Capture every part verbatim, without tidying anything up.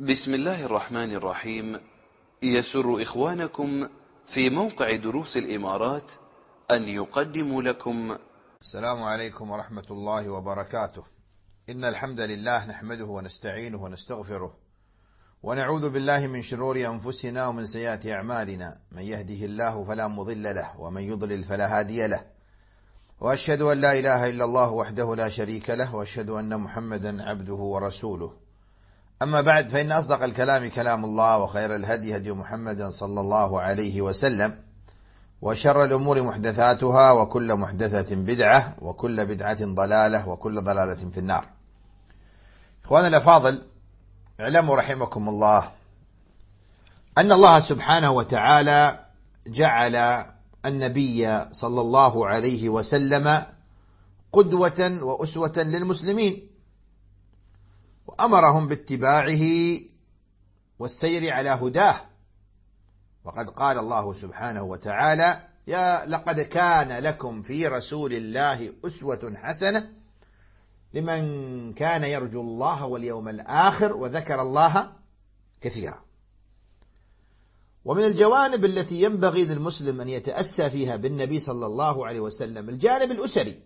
بسم الله الرحمن الرحيم. يسر إخوانكم في موقع دروس الإمارات أن يقدموا لكم السلام عليكم ورحمة الله وبركاته. إن الحمد لله نحمده ونستعينه ونستغفره ونعوذ بالله من شرور أنفسنا ومن سيئات أعمالنا، من يهده الله فلا مضل له ومن يضلل فلا هادي له، وأشهد أن لا إله إلا الله وحده لا شريك له، وأشهد أن محمدا عبده ورسوله. أما بعد، فإن أصدق الكلام كلام الله، وخير الهدي هدي محمد صلى الله عليه وسلم، وشر الأمور محدثاتها، وكل محدثة بدعة، وكل بدعة ضلالة، وكل ضلالة في النار. إخوانا الأفاضل، اعلموا رحمكم الله أن الله سبحانه وتعالى جعل النبي صلى الله عليه وسلم قدوة وأسوة للمسلمين، وأمرهم باتباعه والسير على هداه. وقد قال الله سبحانه وتعالى: يا لقد كان لكم في رسول الله أسوة حسنة لمن كان يرجو الله واليوم الآخر وذكر الله كثيرا. ومن الجوانب التي ينبغي للمسلم أن يتأسى فيها بالنبي صلى الله عليه وسلم الجانب الأسري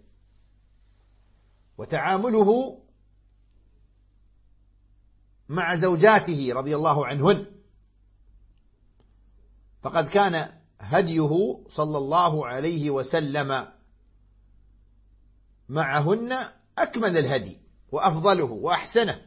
وتعامله مع زوجاته رضي الله عنهن، فقد كان هديه صلى الله عليه وسلم معهن أكمل الهدي وأفضله وأحسنه.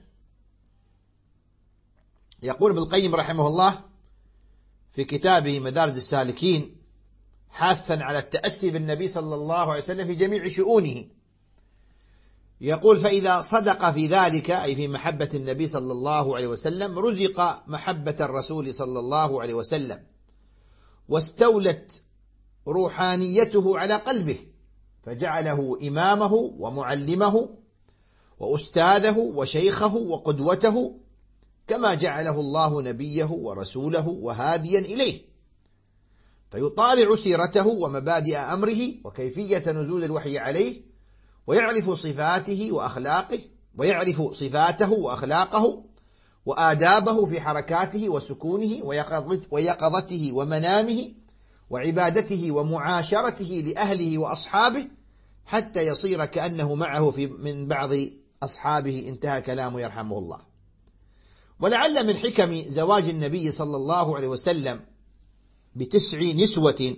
يقول ابن القيم رحمه الله في كتابه مدارج السالكين حاثا على التأسي بالنبي صلى الله عليه وسلم في جميع شؤونه، يقول: فإذا صدق في ذلك، أي في محبة النبي صلى الله عليه وسلم، رزق محبة الرسول صلى الله عليه وسلم، واستولت روحانيته على قلبه، فجعله إمامه ومعلمه وأستاذه وشيخه وقدوته، كما جعله الله نبيه ورسوله وهاديا إليه، فيطالع سيرته ومبادئ أمره وكيفية نزول الوحي عليه، ويعرف صفاته وأخلاقه ويعرف صفاته وأخلاقه وآدابه في حركاته وسكونه ويقظته ومنامه وعبادته ومعاشرته لأهله وأصحابه، حتى يصير كأنه معه في من بعض أصحابه. انتهى كلامه يرحمه الله. ولعل من حكم زواج النبي صلى الله عليه وسلم بتسع نسوة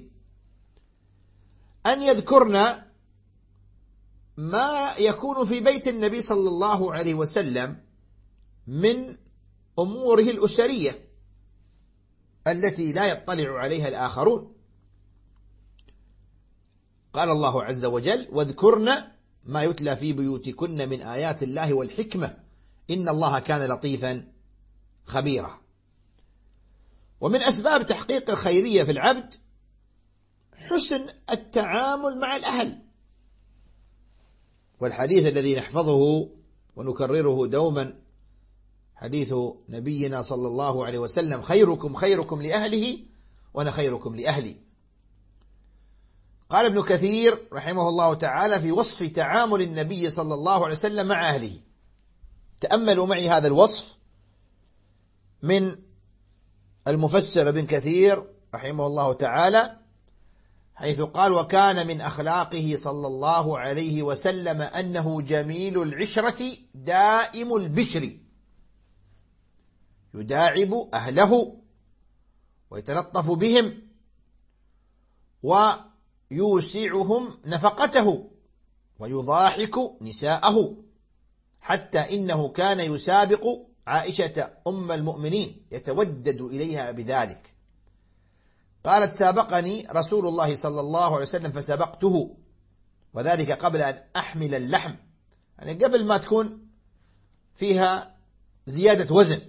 أن يذكرن ما يكون في بيت النبي صلى الله عليه وسلم من أموره الأسرية التي لا يطلع عليها الآخرون. قال الله عز وجل: واذكرن ما يتلى في بيوتكن من آيات الله والحكمة إن الله كان لطيفا خبيرا. ومن أسباب تحقيق الخيرية في العبد حسن التعامل مع الأهل. والحديث الذي نحفظه ونكرره دوما حديث نبينا صلى الله عليه وسلم: خيركم خيركم لأهله وأنا خيركم لأهلي. قال ابن كثير رحمه الله تعالى في وصف تعامل النبي صلى الله عليه وسلم مع أهله، تأملوا معي هذا الوصف من المفسر ابن كثير رحمه الله تعالى، حيث قال: وكان من أخلاقه صلى الله عليه وسلم أنه جميل العشرة دائم البشر، يداعب أهله ويتلطف بهم ويوسعهم نفقته ويضاحك نساءه، حتى إنه كان يسابق عائشة أم المؤمنين يتودد إليها بذلك. قالت: سابقني رسول الله صلى الله عليه وسلم فسبقته، وذلك قبل أن أحمل اللحم، يعني قبل ما تكون فيها زيادة وزن.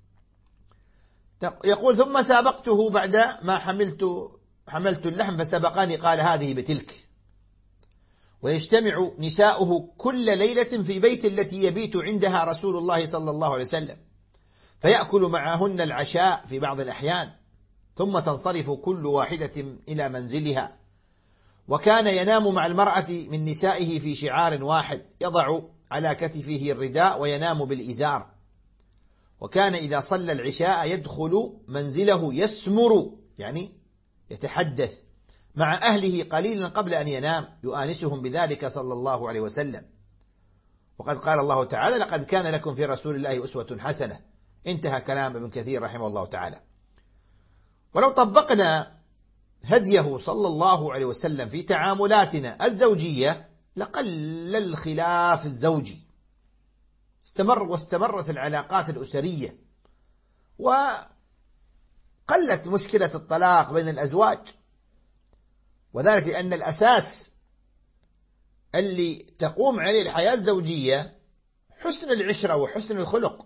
يقول: ثم سابقته بعد ما حملت حملت اللحم فسبقني، قال: هذه بتلك. ويجتمع نساؤه كل ليلة في بيت التي يبيت عندها رسول الله صلى الله عليه وسلم، فيأكل معهن العشاء في بعض الأحيان، ثم تنصرف كل واحدة إلى منزلها. وكان ينام مع المرأة من نسائه في شعار واحد، يضع على كتفه الرداء وينام بالإزار. وكان إذا صلى العشاء يدخل منزله يسمر، يعني يتحدث مع أهله قليلا قبل أن ينام، يؤانسهم بذلك صلى الله عليه وسلم. وقد قال الله تعالى: لقد كان لكم في رسول الله أسوة حسنة. انتهى كلام ابن كثير رحمه الله تعالى. ولو طبقنا هديه صلى الله عليه وسلم في تعاملاتنا الزوجية لقل الخلاف الزوجي، استمر واستمرت العلاقات الأسرية، وقلت مشكلة الطلاق بين الأزواج، وذلك لأن الأساس اللي تقوم عليه الحياة الزوجية حسن العشرة وحسن الخلق،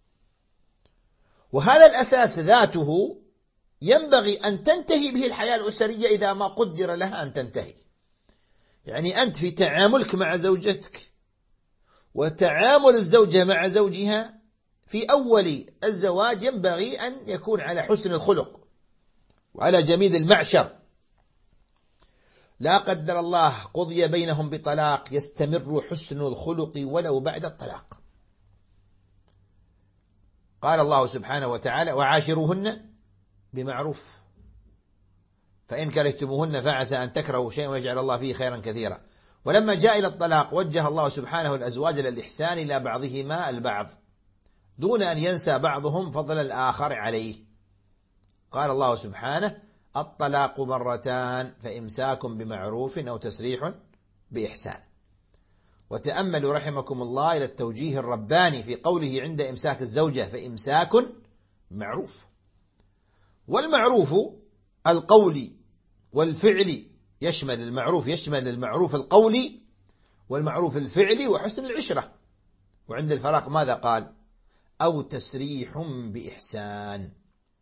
وهذا الأساس ذاته ينبغي أن تنتهي به الحياة الأسرية إذا ما قدر لها أن تنتهي. يعني أنت في تعاملك مع زوجتك وتعامل الزوجة مع زوجها في أول الزواج ينبغي أن يكون على حسن الخلق وعلى جميل المعشر. لا قدر الله قضي بينهم بطلاق يستمر حسن الخلق ولو بعد الطلاق. قال الله سبحانه وتعالى: وعاشروهن بمعروف فإن كرهتموهن فعسى أن تكرهوا شيئا ويجعل الله فيه خيرا كثيرا. ولما جاء إلى الطلاق وجه الله سبحانه الأزواج إلى الإحسان إلى بعضهما البعض دون أن ينسى بعضهم فضل الآخر عليه. قال الله سبحانه: الطلاق مرتان فإمساك بمعروف أو تسريح بإحسان. وتأملوا رحمكم الله إلى التوجيه الرباني في قوله عند إمساك الزوجة: فإمساك معروف. والمعروف القولي والفعلي يشمل المعروف يشمل المعروف القولي والمعروف الفعلي وحسن العشرة. وعند الفراق ماذا قال؟ أو تسريح بإحسان.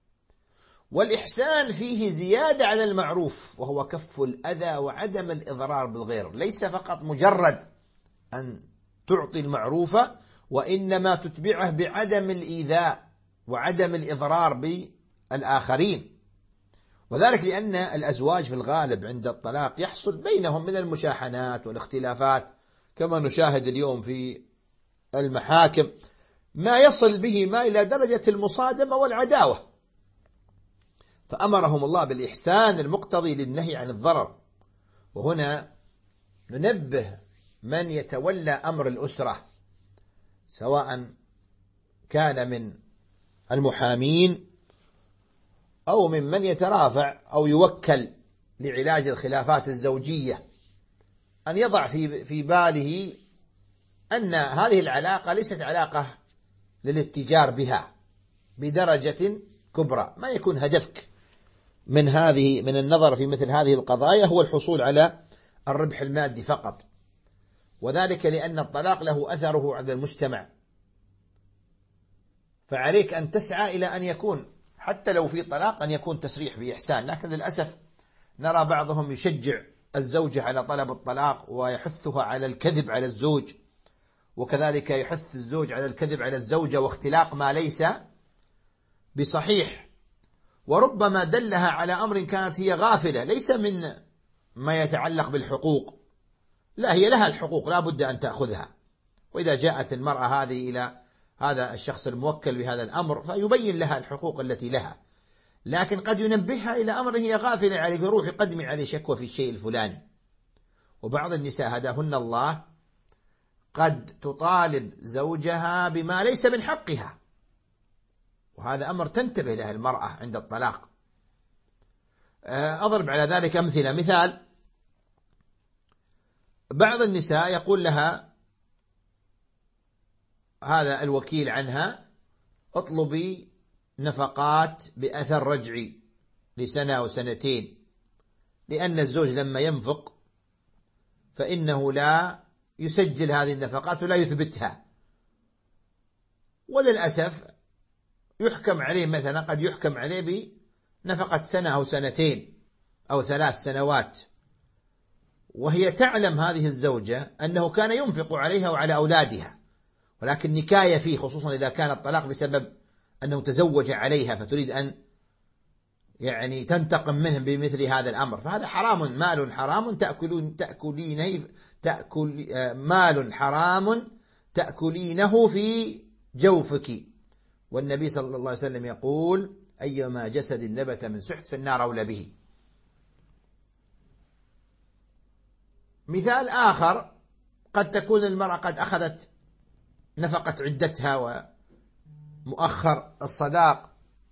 والإحسان فيه زيادة على المعروف، وهو كف الأذى وعدم الإضرار بالغير، ليس فقط مجرد أن تعطي المعروف، وإنما تتبعه بعدم الإيذاء وعدم الإضرار بالآخرين. وذلك لأن الأزواج في الغالب عند الطلاق يحصل بينهم من المشاحنات والاختلافات كما نشاهد اليوم في المحاكم، ما يصل به ما إلى درجة المصادمة والعداوة. فأمرهم الله بالإحسان المقتضي للنهي عن الضرر. وهنا ننبه من يتولى أمر الأسرة، سواء كان من المحامين أو من من يترافع أو يوكل لعلاج الخلافات الزوجية، أن يضع في في باله أن هذه العلاقة ليست علاقة للاتجار بها بدرجة كبرى. ما يكون هدفك من هذه من النظر في مثل هذه القضايا هو الحصول على الربح المادي فقط، وذلك لأن الطلاق له أثره على المجتمع. فعليك أن تسعى إلى أن يكون حتى لو في طلاق أن يكون تسريح بإحسان. لكن للأسف نرى بعضهم يشجع الزوجة على طلب الطلاق ويحثها على الكذب على الزوج، وكذلك يحث الزوج على الكذب على الزوجة واختلاق ما ليس بصحيح، وربما دلها على أمر كانت هي غافلة ليس من ما يتعلق بالحقوق، لا، هي لها الحقوق لا بد أن تأخذها. وإذا جاءت المرأة هذه إلى هذا الشخص الموكل بهذا الأمر فيبين لها الحقوق التي لها، لكن قد ينبهها إلى أمر هي غافلة عليه، يروح يقدم عليه شكوى في الشيء الفلاني. وبعض النساء هداهن الله قد تطالب زوجها بما ليس من حقها، وهذا أمر تنتبه له المرأة عند الطلاق. أضرب على ذلك أمثلة. مثال: بعض النساء يقول لها هذا الوكيل عنها: اطلبي نفقات بأثر رجعي لسنة أو سنتين، لأن الزوج لما ينفق فإنه لا يسجل هذه النفقات ولا يثبتها، وللأسف يحكم عليه مثلا قد يحكم عليه بنفقة سنة أو سنتين أو ثلاث سنوات، وهي تعلم هذه الزوجة أنه كان ينفق عليها وعلى أولادها، ولكن نكاية فيه، خصوصا إذا كان الطلاق بسبب أنه تزوج عليها فتريد أن يعني تنتقم منهم بمثل هذا الأمر، فهذا حرام، مال حرام تأكلون تأكلينه تأكل مال حرام تأكلينه في جوفك، والنبي صلى الله عليه وسلم يقول أيما جسد نبت من سحت فالنار أولى به. مثال آخر، قد تكون المرأة قد أخذت نفقة عدتها ومؤخر الصداق،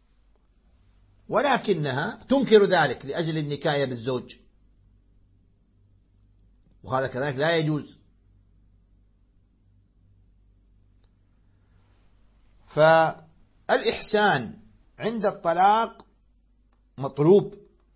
ولكنها تنكر ذلك لأجل النكاية بالزوج، وهذا كذلك لا يجوز. فالإحسان عند الطلاق مطلوب.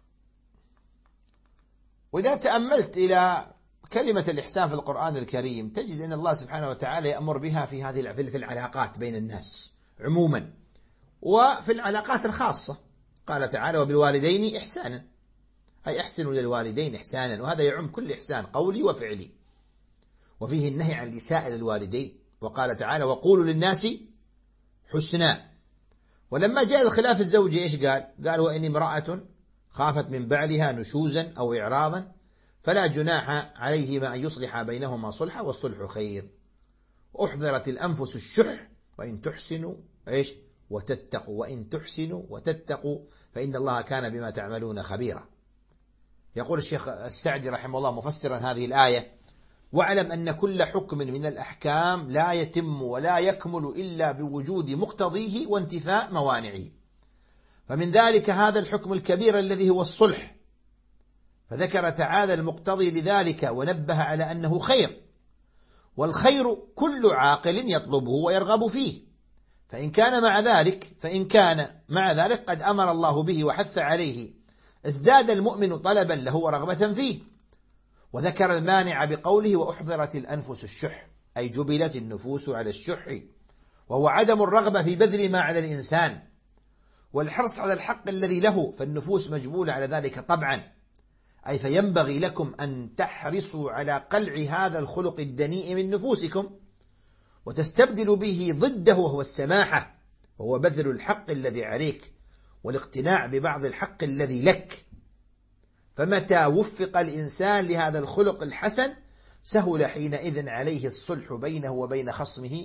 وإذا تأملت إلى كلمة الإحسان في القرآن الكريم تجد أن الله سبحانه وتعالى يأمر بها في هذه في العلاقات بين الناس عموما، وفي العلاقات الخاصة قال تعالى وبالوالدين إحسانا، أي أحسنوا للوالدين إحسانا، وهذا يعم كل إحسان قولي وفعلي. وفيه النهي عن الإساءة للوالدين، وقال تعالى وقولوا للناس حسنا. ولما جاء الخلاف الزوجي إيش قال؟ قال وإن امرأة خافت من بعلها نشوزا أو إعراضا فلا جناح عليهما أن يصلح بينهما صلحا والصلح خير، أحضرت الأنفس الشح وإن تحسنوا إيش وتتقوا وإن تحسنوا وتتقوا فإن الله كان بما تعملون خبيرا. يقول الشيخ السعدي رحمه الله مفسرا هذه الآية واعلم أن كل حكم من الأحكام لا يتم ولا يكمل إلا بوجود مقتضيه وانتفاء موانعه، فمن ذلك هذا الحكم الكبير الذي هو الصلح، فذكر تعالى المقتضي لذلك ونبه على أنه خير، والخير كل عاقل يطلبه ويرغب فيه، فإن كان مع ذلك فإن كان مع ذلك قد أمر الله به وحث عليه ازداد المؤمن طلبا له ورغبة فيه. وذكر المانع بقوله وأحضرت الأنفس الشح، أي جبلت النفوس على الشح، وهو عدم الرغبة في بذل ما على الإنسان والحرص على الحق الذي له، فالنفوس مجبولة على ذلك طبعا، أي فينبغي لكم أن تحرصوا على قلع هذا الخلق الدنيء من نفوسكم وتستبدلوا به ضده وهو السماحة، وهو بذل الحق الذي عليك والاقتناع ببعض الحق الذي لك. فمتى وفق الإنسان لهذا الخلق الحسن سهل حينئذ عليه الصلح بينه وبين خصمه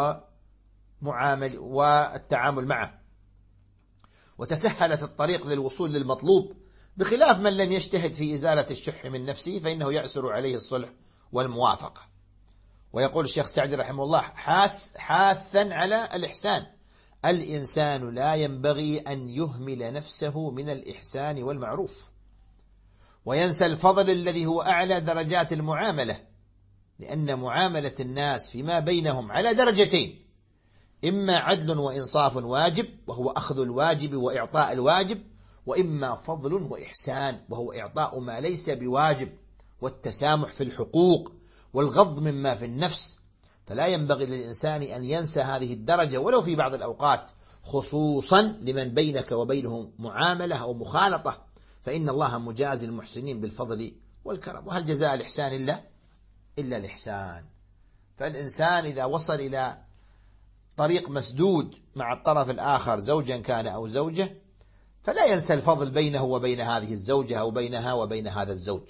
ومعامل والتعامل معه، وتسهلت الطريق للوصول للمطلوب، بخلاف من لم يجتهد في إزالة الشح من نفسه فإنه يعسر عليه الصلح والموافقة. ويقول الشيخ سعدي رحمه الله حاس حاثا على الإحسان الإنسان لا ينبغي أن يهمل نفسه من الإحسان والمعروف وينسى الفضل الذي هو أعلى درجات المعاملة، لأن معاملة الناس فيما بينهم على درجتين، إما عدل وإنصاف واجب وهو أخذ الواجب وإعطاء الواجب، وإما فضل وإحسان وهو إعطاء ما ليس بواجب والتسامح في الحقوق والغض مما في النفس. فلا ينبغي للإنسان أن ينسى هذه الدرجة ولو في بعض الأوقات، خصوصا لمن بينك وبينهم معاملة أو مخالطة، فإن الله مجازي المحسنين بالفضل والكرم، وهل جزاء الإحسان إلا إلا الإحسان. فالإنسان إذا وصل إلى طريق مسدود مع الطرف الآخر زوجا كان أو زوجة فلا ينسى الفضل بينه وبين هذه الزوجة أو بينها وبين هذا الزوج،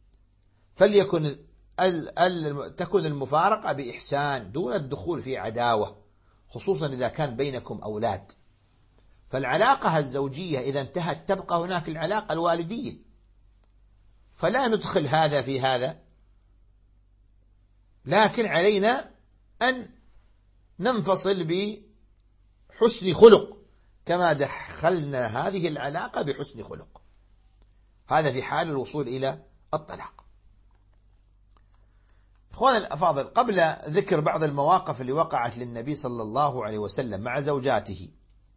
فليكن ال ال تكون المفارقة بإحسان دون الدخول في عداوة، خصوصا إذا كان بينكم أولاد. فالعلاقة الزوجية إذا انتهت تبقى هناك العلاقة الوالدية، فلا ندخل هذا في هذا، لكن علينا أن ننفصل بحسن خلق كما دخلنا هذه العلاقة بحسن خلق، هذا في حال الوصول إلى الطلاق. إخواني الأفاضل، قبل ذكر بعض المواقف اللي وقعت للنبي صلى الله عليه وسلم مع زوجاته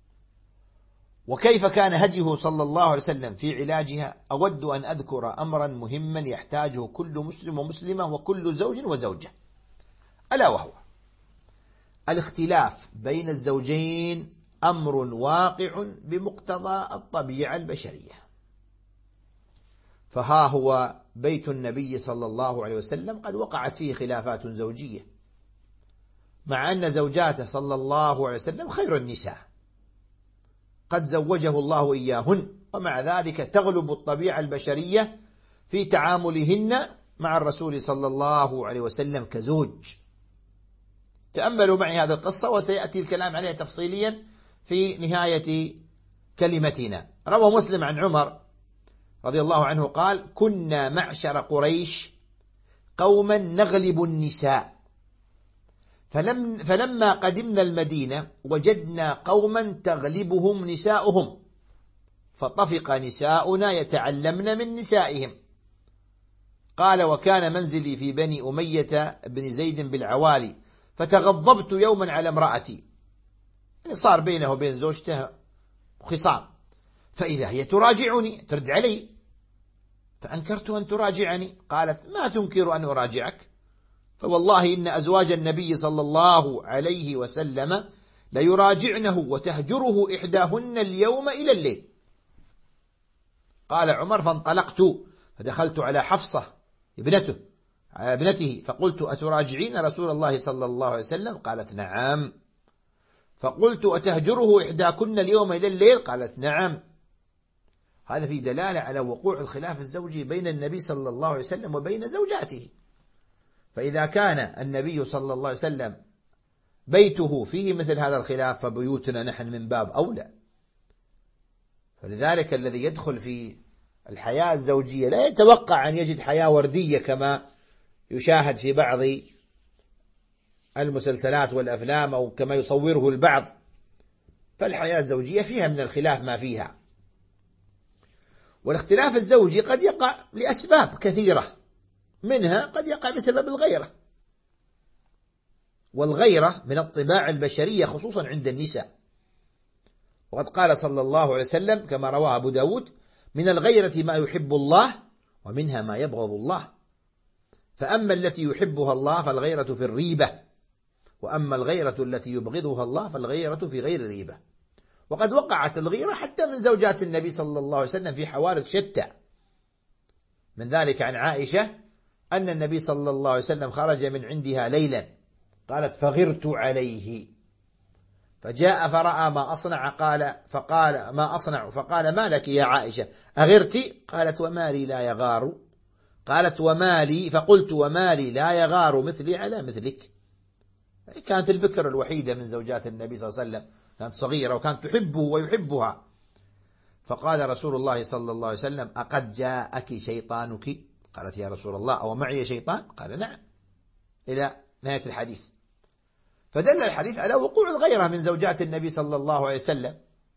وكيف كان هديه صلى الله عليه وسلم في علاجها، أود أن أذكر أمرا مهما يحتاجه كل مسلم ومسلمة وكل زوج وزوجة، ألا وهو الاختلاف بين الزوجين أمر واقع بمقتضى الطبيعة البشرية. فها هو بيت النبي صلى الله عليه وسلم قد وقعت فيه خلافات زوجية، مع أن زوجاته صلى الله عليه وسلم خير النساء قد زوجه الله إياهن، ومع ذلك تغلب الطبيعة البشرية في تعاملهن مع الرسول صلى الله عليه وسلم كزوج. تأملوا معي هذه القصة وسيأتي الكلام عليها تفصيليا في نهاية كلمتنا. روى مسلم عن عمر رضي الله عنه قال: كنا معشر قريش قوما نغلب النساء، فلم فلما قدمنا المدينة وجدنا قوما تغلبهم نساؤهم، فطفق نساؤنا يتعلمن من نسائهم. قال: وكان منزلي في بني أمية بن زيد بالعوالي، فتغضبت يوما على امرأتي، يعني صار بينه وبين زوجته خصام، فإذا هي تراجعني ترد علي، فأنكرت أن تراجعني. قالت: ما تنكر أن أراجعك؟ فوالله إن أزواج النبي صلى الله عليه وسلم ليراجعنه وتهجره إحداهن اليوم إلى الليل. قال عمر: فانطلقت فدخلت على حفصة ابنته ابنته فقلت: أتراجعين رسول الله صلى الله عليه وسلم؟ قالت: نعم. فقلت: أتهجره إحداكن اليوم إلى الليل؟ قالت: نعم. هذا في دلالة على وقوع الخلاف الزوجي بين النبي صلى الله عليه وسلم وبين زوجاته. فإذا كان النبي صلى الله عليه وسلم بيته فيه مثل هذا الخلاف، فبيوتنا نحن من باب أولى. فلذلك الذي يدخل في الحياة الزوجية لا يتوقع أن يجد حياة وردية كما يشاهد في بعض المسلسلات والأفلام أو كما يصوره البعض، فالحياة الزوجية فيها من الخلاف ما فيها. والاختلاف الزوجي قد يقع لأسباب كثيرة، منها قد يقع بسبب الغيرة، والغيرة من الطباع البشرية خصوصا عند النساء. وقد قال صلى الله عليه وسلم كما رواه أبو داود: من الغيرة ما يحب الله ومنها ما يبغض الله، فأما التي يحبها الله فالغيرة في الريبة، وأما الغيرة التي يبغضها الله فالغيرة في غير الريبة. وقد وقعت الغيرة حتى من زوجات النبي صلى الله عليه وسلم في حوادث شتى، من ذلك عن عائشة أن النبي صلى الله عليه وسلم خرج من عندها ليلا، قالت: فغرت عليه، فجاء فرأى ما أصنع، قال فقال: ما أصنع؟ فقال: ما لك يا عائشة، أغرت؟ قالت: وما لي لا يغار. قالت: وما لي؟ فقلت: وما لي لا يغار مثلي على مثلك. كانت البكر الوحيدة من زوجات النبي صلى الله عليه وسلم، كانت صغيرة وكانت تحبه ويحبها. فقال رسول الله صلى الله عليه وسلم: أقد جاءك شيطانك؟ قالت: يا رسول الله أو معي شيطان؟ قال: نعم، إلى نهاية الحديث. فدل الحديث على وقوع الغيرة من زوجات النبي صلى الله عليه وسلم،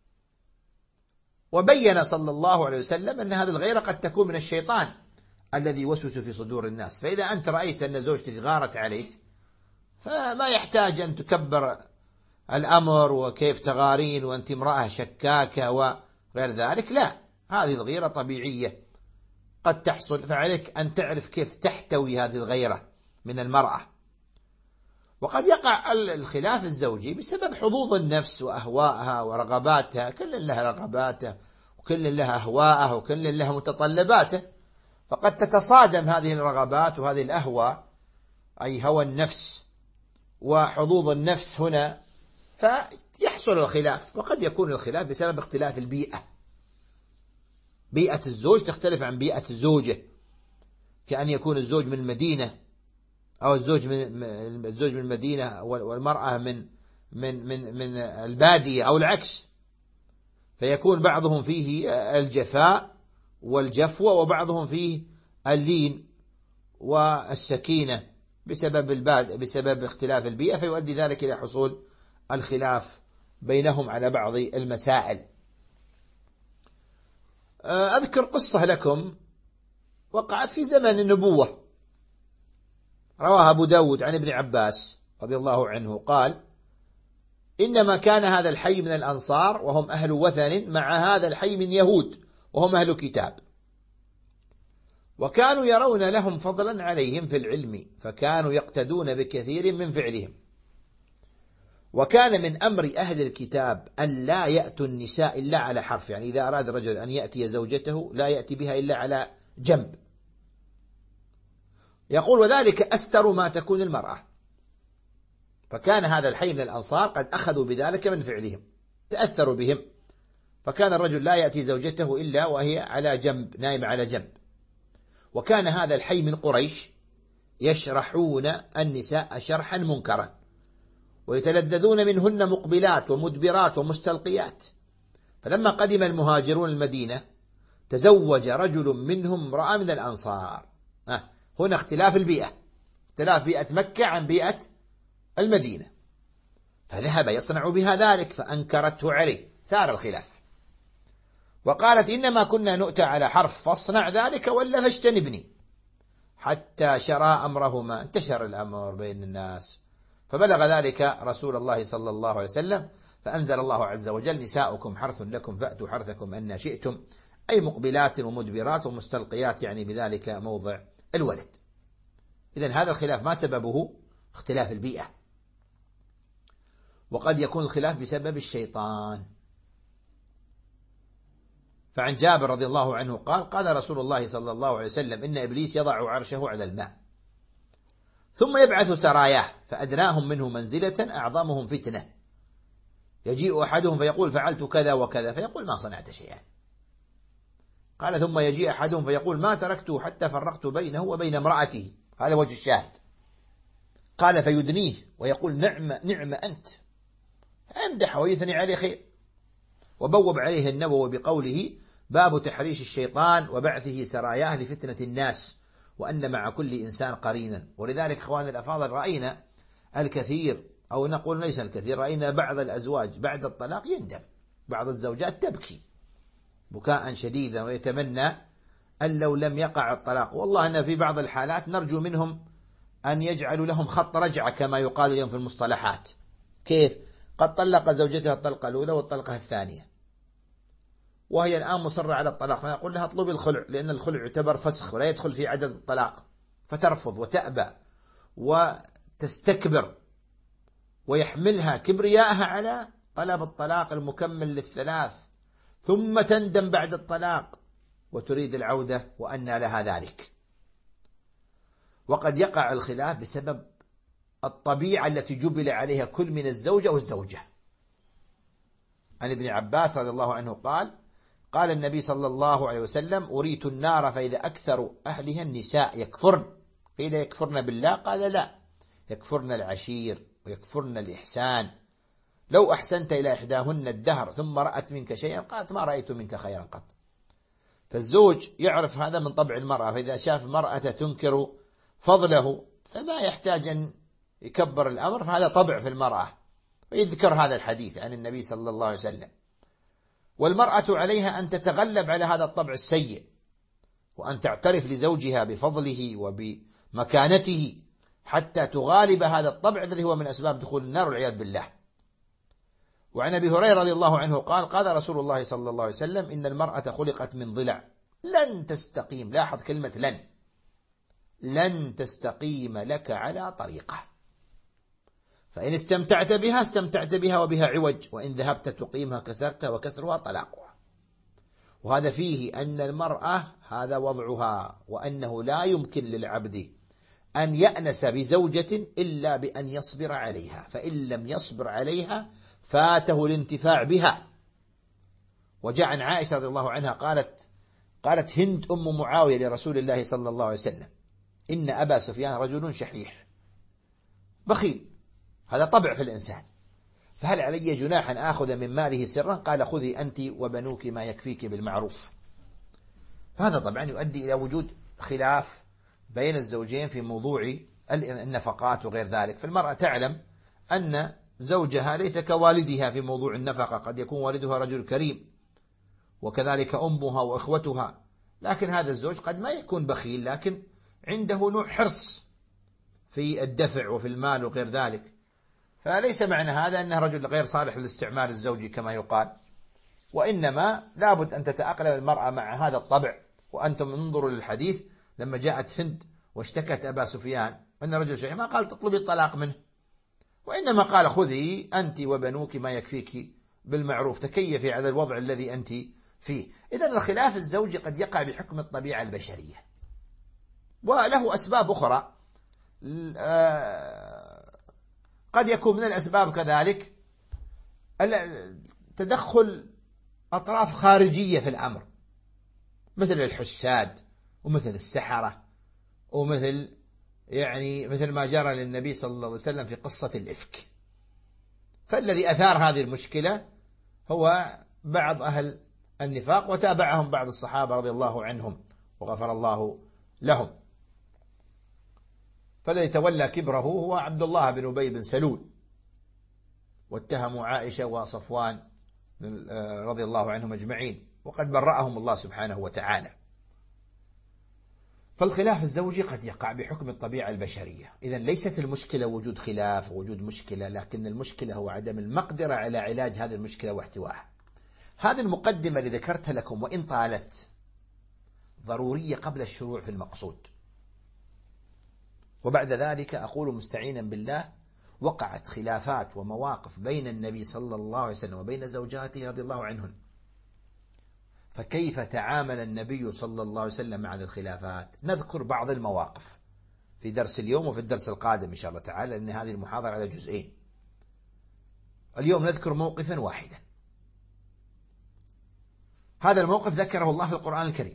وبين صلى الله عليه وسلم أن هذه الغيرة قد تكون من الشيطان الذي يوسوس في صدور الناس. فإذا أنت رأيت أن زوجتك غارت عليك، فما يحتاج أن تكبر الأمر وكيف تغارين وأنت امرأة شكاكة وغير ذلك، لا، هذه الغيرة طبيعية قد تحصل، فعليك أن تعرف كيف تحتوي هذه الغيرة من المرأة. وقد يقع الخلاف الزوجي بسبب حظوظ النفس وأهوائها ورغباتها، كل لها رغباته وكل لها أهواءه وكل لها متطلباته، فقد تتصادم هذه الرغبات وهذه الأهواء، أي هوى النفس وحظوظ النفس هنا، فيحصل الخلاف. وقد يكون الخلاف بسبب اختلاف البيئة، بيئة الزوج تختلف عن بيئة الزوجة، كأن يكون الزوج من المدينة أو الزوج من الزوج من المدينة والمرأة من من من من البادية أو العكس، فيكون بعضهم فيه الجفاء والجفوة وبعضهم فيه اللين والسكينة بسبب الباد بسبب اختلاف البيئة، فيؤدي ذلك إلى حصول الخلاف بينهم على بعض المسائل. أذكر قصة لكم وقعت في زمن النبوة، رواها أبو داود عن ابن عباس رضي الله عنه قال: إنما كان هذا الحي من الأنصار وهم أهل وثن مع هذا الحي من يهود وهم أهل كتاب، وكانوا يرون لهم فضلا عليهم في العلم، فكانوا يقتدون بكثير من فعلهم. وكان من أمر أهل الكتاب أن لا يأتوا النساء إلا على حرف، يعني إذا أراد الرجل أن يأتي زوجته لا يأتي بها إلا على جنب. يقول: وذلك أستر ما تكون المرأة. فكان هذا الحي من الأنصار قد أخذوا بذلك من فعلهم، تأثروا بهم، فكان الرجل لا يأتي زوجته إلا وهي على جنب، نائمة على جنب. وكان هذا الحي من قريش يشرحون النساء شرحا منكرا، ويتلذذون منهن مقبلات ومدبرات ومستلقيات. فلما قدم المهاجرون المدينة تزوج رجل منهم امرأة من الأنصار. أه هنا اختلاف البيئة، اختلاف بيئة مكة عن بيئة المدينة، فذهب يصنع بها ذلك فأنكرته عليه، ثار الخلاف، وقالت إنما كنا نؤتى على حرف فاصنع ذلك ولا فاجتنبني، حتى شرى أمرهما، انتشر الأمر بين الناس، فبلغ ذلك رسول الله صلى الله عليه وسلم، فأنزل الله عز وجل نساؤكم حرث لكم فأتوا حرثكم أن شئتم، أي مقبلات ومدبرات ومستلقيات، يعني بذلك موضع الولد. إذن هذا الخلاف ما سببه؟ اختلاف البيئة، وقد يكون الخلاف بسبب الشيطان. فعن جابر رضي الله عنه قال قال رسول الله صلى الله عليه وسلم إن إبليس يضع عرشه على الماء ثم يبعث سراياه فأدناهم منه منزلة أعظمهم فتنة، يجيء أحدهم فيقول فعلت كذا وكذا فيقول ما صنعت شيئا، قال ثم يجيء أحدهم فيقول ما تركته حتى فرقت بينه وبين امرأته، هذا وجه الشاهد، قال فيدنيه ويقول نعم نعم أنت، امدح ويثني عليه خير. وبوب عليه النووي بقوله باب تحريش الشيطان وبعثه سراياه لفتنة الناس، وأن مع كل إنسان قرينا. ولذلك إخواننا الأفاضل رأينا الكثير، أو نقول ليس الكثير، رأينا بعض الأزواج بعد الطلاق يندم، بعض الزوجات تبكي بكاء شديدا ويتمنى أن لو لم يقع الطلاق. والله أن في بعض الحالات نرجو منهم أن يجعلوا لهم خط رجعة كما يقال اليوم في المصطلحات. كيف؟ قد طلق زوجتها الطلقة الأولى والطلقة الثانية، وهي الآن مصرة على الطلاق، فيقول لها اطلبي الخلع، لأن الخلع يعتبر فسخ ولا يدخل في عدد الطلاق، فترفض وتأبى وتستكبر، ويحملها كبرياءها على طلب الطلاق المكمل للثلاث، ثم تندم بعد الطلاق وتريد العودة، وأن لها ذلك. وقد يقع الخلاف بسبب الطبيعة التي جبل عليها كل من الزوجة والزوجة. عن ابن عباس رضي الله عنه قال قال النبي صلى الله عليه وسلم أريت النار فإذا أكثر أهلها النساء يكفرن، قيل يكفرن بالله؟ قال لا، يكفرن العشير ويكفرن الإحسان، لو أحسنت إلى إحداهن الدهر ثم رأت منك شيئا قالت ما رأيت منك خيرا قط. فالزوج يعرف هذا من طبع المرأة، فإذا شاف مرأة تنكر فضله فما يحتاج أن يكبر الأمر، فهذا طبع في المرأة، ويذكر هذا الحديث عن النبي صلى الله عليه وسلم. والمرأة عليها أن تتغلب على هذا الطبع السيء، وأن تعترف لزوجها بفضله وبمكانته حتى تغالب هذا الطبع الذي هو من أسباب دخول النار والعياذ بالله. وعن أبي هريرة رضي الله عنه قال قال رسول الله صلى الله عليه وسلم إن المرأة خلقت من ضلع لن تستقيم، لاحظ كلمة لن، لن تستقيم لك على طريقة، فإن استمتعت بها استمتعت بها وبها عوج، وإن ذهبت تقيمها كسرتها وكسرها طلاقها. وهذا فيه أن المرأة هذا وضعها، وأنه لا يمكن للعبد أن يأنس بزوجة إلا بأن يصبر عليها، فإن لم يصبر عليها فاته الانتفاع بها. وجاء عن عائشة رضي الله عنها قالت قالت هند أم معاوية لرسول الله صلى الله عليه وسلم إن أبا سفيان رجل شحيح بخيل، هذا طبع في الإنسان، فهل علي جناح أن آخذ من ماله سرا؟ قال خذي أنت وبنوك ما يكفيك بالمعروف. هذا طبعا يؤدي إلى وجود خلاف بين الزوجين في موضوع النفقات وغير ذلك. فالمرأة تعلم أن زوجها ليس كوالدها في موضوع النفقة، قد يكون والدها رجل كريم وكذلك أمها وإخوتها، لكن هذا الزوج قد ما يكون بخيل، لكن عنده نوع حرص في الدفع وفي المال وغير ذلك، فليس معنى هذا أنه رجل غير صالح للاستعمال الزوجي كما يقال، وإنما لابد أن تتأقلم المرأة مع هذا الطبع. وأنتم انظروا للحديث لما جاءت هند واشتكت أبا سفيان أن رجل شيء، ما قال تطلبي الطلاق منه، وإنما قال خذي أنت وبنوك ما يكفيك بالمعروف، تكيفي على الوضع الذي أنت فيه. إذن الخلاف الزوجي قد يقع بحكم الطبيعة البشرية، وله أسباب أخرى قد يكون من الأسباب كذلك تدخل أطراف خارجية في الأمر، مثل الحساد ومثل السحرة ومثل يعني مثل ما جرى للنبي صلى الله عليه وسلم في قصة الإفك. فالذي أثار هذه المشكلة هو بعض أهل النفاق، وتابعهم بعض الصحابة رضي الله عنهم وغفر الله لهم. فالذي تولى كبره هو عبد الله بن أبي بن سلول، واتهموا عائشة وصفوان رضي الله عنهم أجمعين، وقد برأهم الله سبحانه وتعالى. فالخلاف الزوجي قد يقع بحكم الطبيعة البشرية. إذن ليست المشكلة وجود خلاف ووجود مشكلة، لكن المشكلة هو عدم المقدرة على علاج هذه المشكلة واحتوائها. هذه المقدمة اللي ذكرتها لكم وإن طالت ضرورية قبل الشروع في المقصود. وبعد ذلك أقول مستعينا بالله وقعت خلافات ومواقف بين النبي صلى الله عليه وسلم وبين زوجاته رضي الله عنهن، فكيف تعامل النبي صلى الله عليه وسلم مع الخلافات؟ نذكر بعض المواقف في درس اليوم وفي الدرس القادم إن شاء الله تعالى، لأن هذه المحاضرة على جزئين. اليوم نذكر موقفا واحدا. هذا الموقف ذكره الله في القرآن الكريم.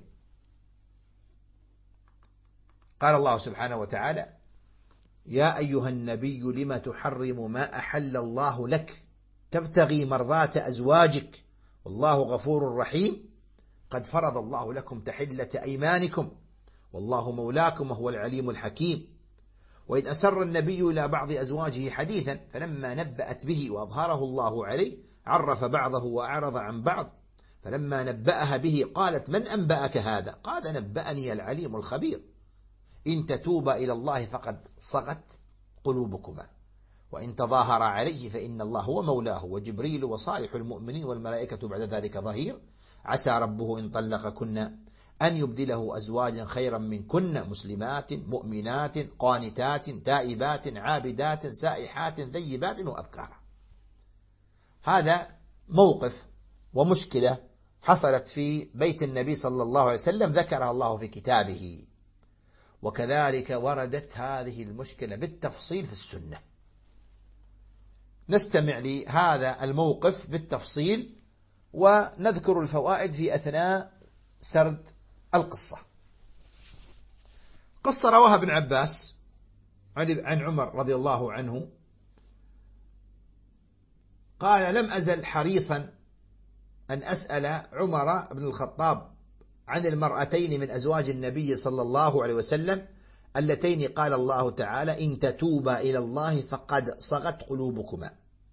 قال الله سبحانه وتعالى: يا أيها النبي لم تحرم ما أحل الله لك تبتغي مرضات أزواجك والله غفور رحيم قد فرض الله لكم تحلة أيمانكم والله مولاكم وهو العليم الحكيم. وإذ أسر النبي إلى بعض أزواجه حديثا فلما نبأت به وأظهره الله عليه عرف بعضه وأعرض عن بعض، فلما نبأها به قالت: من أنبأك هذا؟ قال: نبأني العليم الخبير. إن تتوبا إلى الله فقد صغت قلوبكما وإن تظاهر عليه فإن الله هو مولاه وجبريل وصالح المؤمنين والملائكة بعد ذلك ظهير، عسى ربه إن طلقكن أن يبدله أزواجا خيرا منكن مسلمات مؤمنات قانتات تائبات عابدات سائحات ثيبات وأبكارا. هذا موقف ومشكلة حصلت في بيت النبي صلى الله عليه وسلم ذكرها الله في كتابه، وكذلك وردت هذه المشكلة بالتفصيل في السنة. نستمع لهذا الموقف بالتفصيل ونذكر الفوائد في أثناء سرد القصة. قصة رواها ابن عباس عن عمر رضي الله عنه قال: لم أزل حريصا أن أسأل عمر بن الخطاب عن المرأتين من أزواج النبي صلى الله عليه وسلم اللتين قال الله تعالى: إن تتوبا إلى الله فقد صغت قلوبكما،